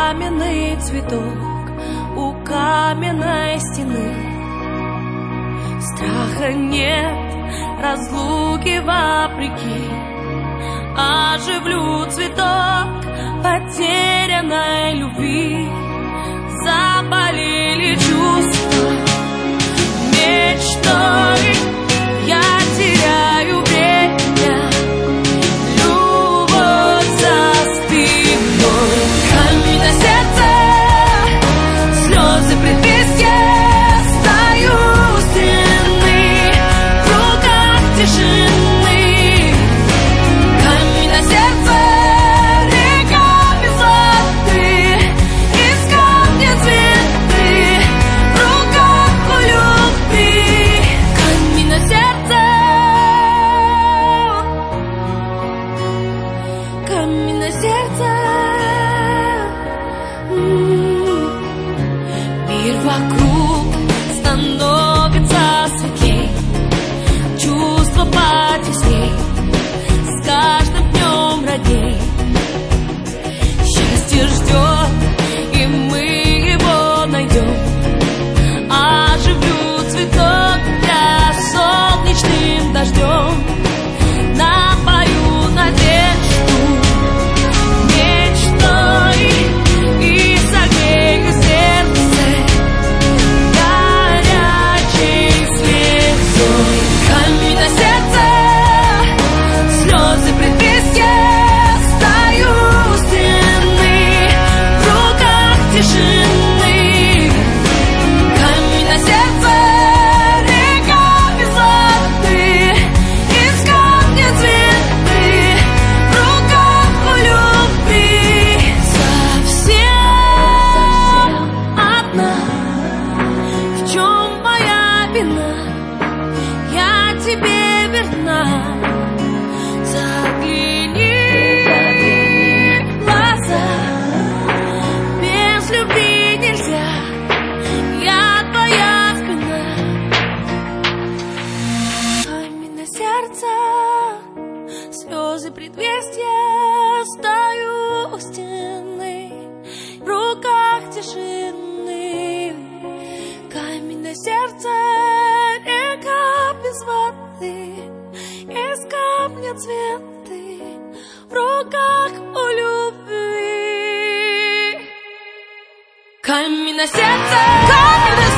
каменный цветок у каменной стены. Страха нет, разлуки вопреки. Оживлю цветок потерянной любви. Заболели чувства мечтой, я теряю время. Любовь застынет. Камень на сердце, слезы предвестия. Стою у стены, в руках тишины. Камень на сердце, река без воды. Из камня цветы, в руках у любви. Камень на сердце, камень на сердце. Мир вокруг становится светлей, чувства потесней, с каждым днем родней. Счастье ждет, и мы его найдем. Оживлю цветок я солнечным дождем. Напою надежду мечтой и согрею сердце горячей слезой. Камень на сердце, слезы предвестия. Стою у стены, в руках тишины. Камень на сердце, река без воды. Из камня цветы, в руках у любви. Совсем одна, в чем моя вина? Я тебе верна. Загляни в глаза, без любви нельзя. Я твоя спина. Камень на сердце, слезы предвестия. Стою у стены, в руках тишины. Камень на сердце, река без воды. Из камня цветы, в руках у любви. Камень на сердце, камень на